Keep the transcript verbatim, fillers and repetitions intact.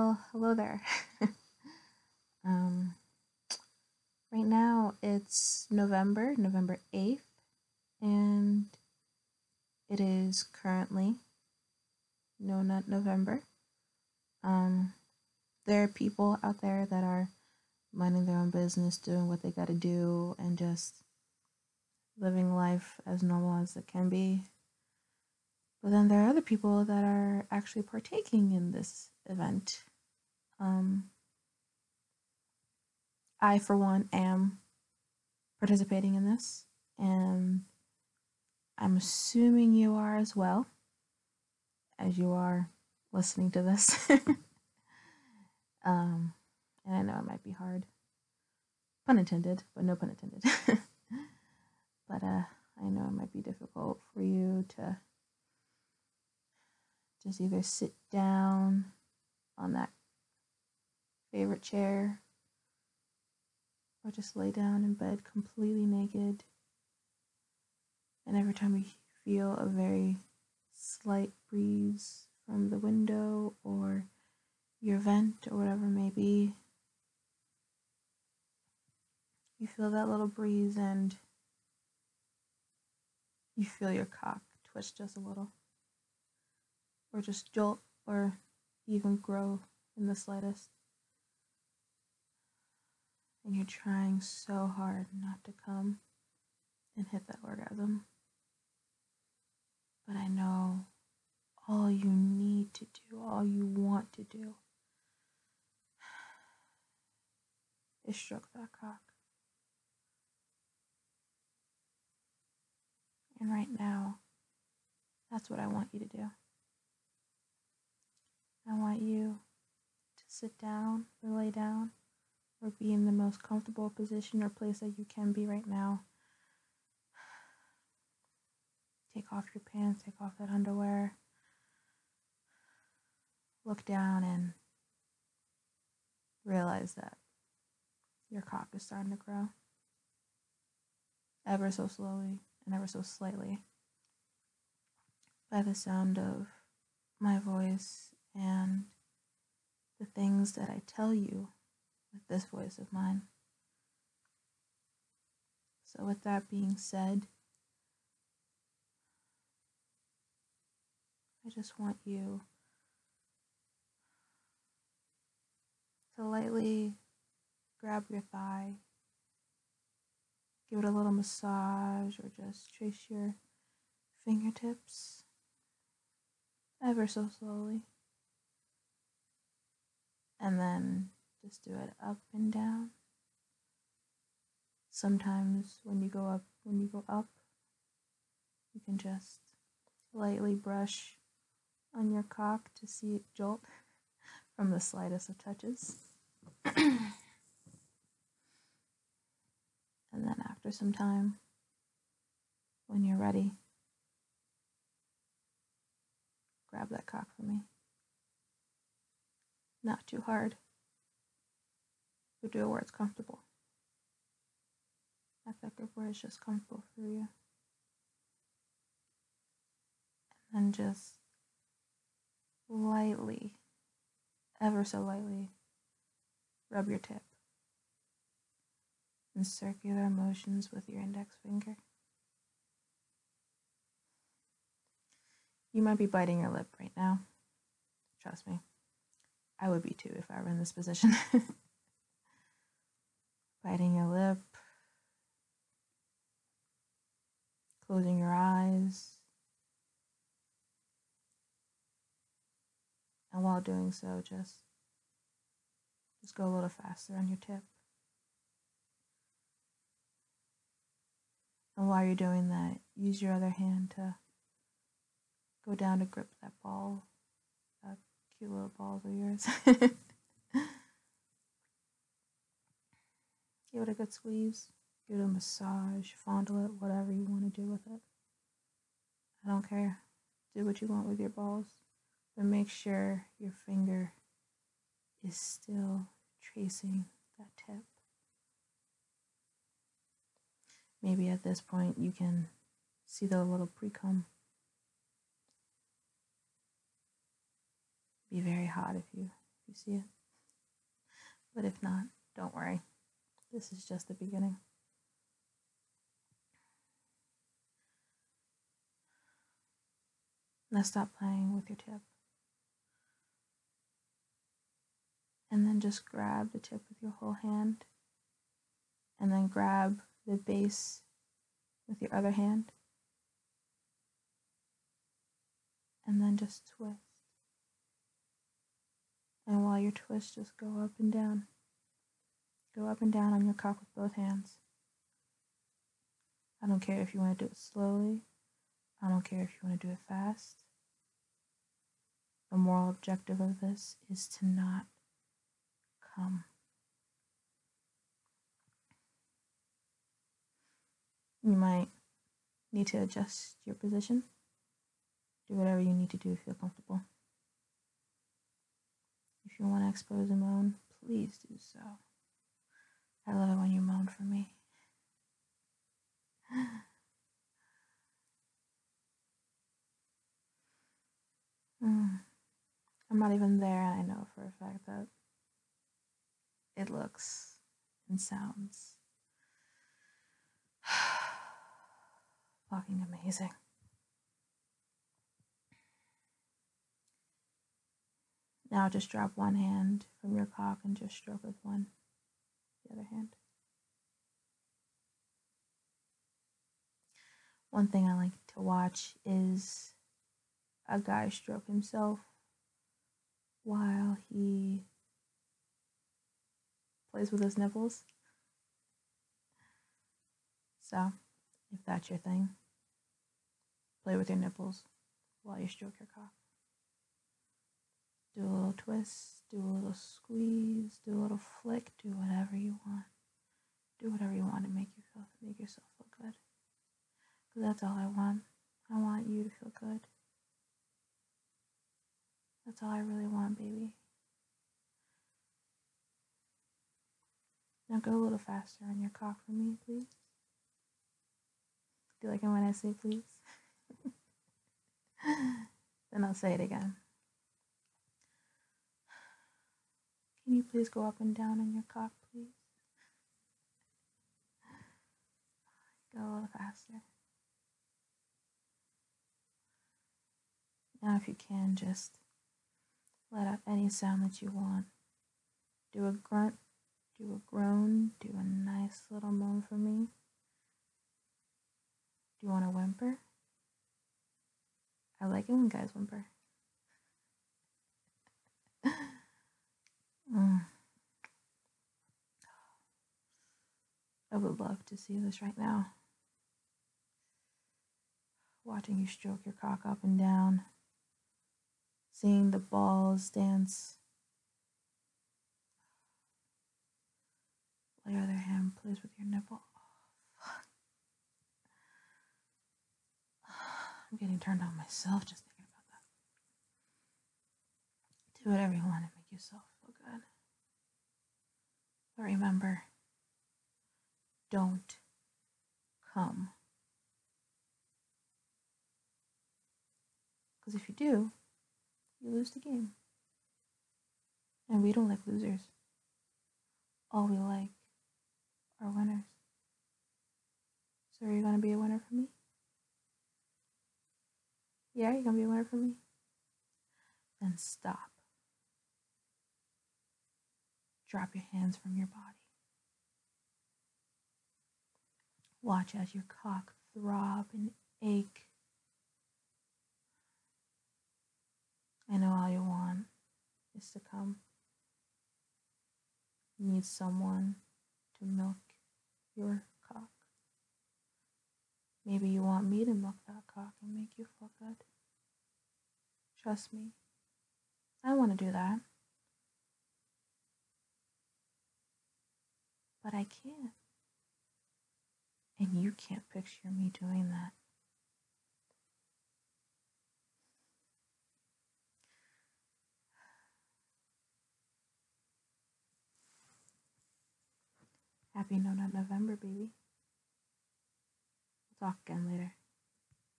Well, hello there. um, right now it's November, November eighth, and it is currently No Nut November. Um, there are people out there that are minding their own business, doing what they gotta do, and just living life as normal as it can be. But then there are other people that are actually partaking in this event. Um, I, for one, am participating in this, and I'm assuming you are as well, as you are listening to this. um, and I know it might be hard. Pun intended, but no pun intended. but uh, I know it might be difficult for you to just either sit down on that favorite chair or just lay down in bed completely naked. And every time you feel a very slight breeze from the window or your vent or whatever it may be, you feel that little breeze and you feel your cock twitch just a little, or just jolt, or even grow in the slightest. And you're trying so hard not to come and hit that orgasm. But I know all you need to do, all you want to do, is stroke that cock. And right now, that's what I want you to do. I want you to sit down or lay down or be in the most comfortable position or place that you can be right now. Take off your pants, take off that underwear. Look down and realize that your cock is starting to grow. Ever so slowly and ever so slightly. By the sound of my voice and the things that I tell you with this voice of mine. So with that being said, I just want you to lightly grab your thigh, give it a little massage, or just trace your fingertips ever so slowly. And then just do it up and down. Sometimes when you go up, when you go up, you can just lightly brush on your cock to see it jolt from the slightest of touches. And then after some time, when you're ready, grab that cock for me. Not too hard, but do it where it's comfortable. At that grip where it's just comfortable for you. And then just lightly, ever so lightly, rub your tip. And circular motions with your index finger. You might be biting your lip right now. Trust me. I would be too if I were in this position. Biting your lip. Closing your eyes. And while doing so, just, just go a little faster on your tip. And while you're doing that, use your other hand to go down to grip that ball, that cute little balls of yours. Give it a good squeeze, give it a massage, fondle it, whatever you want to do with it. I don't care. Do what you want with your balls, but make sure your finger is still tracing that tip. Maybe at this point you can see the little pre-cum. Be very hot if you if you see it. But if not, don't worry. This is just the beginning. Now stop playing with your tip. And then just grab the tip with your whole hand. And then grab the base with your other hand. And then just twist. And while you twist, just go up and down. Go up and down on your cock with both hands. I don't care if you want to do it slowly. I don't care if you want to do it fast. The moral objective of this is to not come. You might need to adjust your position. Do whatever you need to do to feel comfortable. If you want to expose a moan, please do so. I love it when you moan for me. mm. I'm not even there, and I know for a fact that it looks and sounds fucking amazing. Now just drop one hand from your cock and just stroke with one, the other hand. One thing I like to watch is a guy stroke himself while he plays with his nipples. So, if that's your thing, play with your nipples while you stroke your cock. Do a little twist, do a little squeeze, do a little flick, do whatever you want. Do whatever you want to make you feel, make yourself feel good. Because that's all I want. I want you to feel good. That's all I really want, baby. Now go a little faster on your cock for me, please. Do you like it when I say please? Then I'll say it again. Can you please go up and down on your cock, please? Go a little faster. Now if you can, just let out any sound that you want. Do a grunt, do a groan, do a nice little moan for me. Do you want to whimper? I like it when guys whimper. mm. I would love to see this right now. Watching you stroke your cock up and down. Seeing the balls dance. While your other hand plays with your nipple. I'm getting turned on myself just thinking about that. Do whatever you want to make yourself feel good. But remember, don't come. Because if you do, you lose the game. And we don't like losers. All we like are winners. So are you going to be a winner for me? Yeah, you're going to be a winner for me? Then stop. Drop your hands from your body. Watch as your cock throb and ache. I know all you want is to come. You need someone to milk your cock. Maybe you want me to milk that cock and make you feel good. Trust me, I want to do that. But I can't. And you can't picture me doing that. Happy No Nut November, baby. We'll talk again later.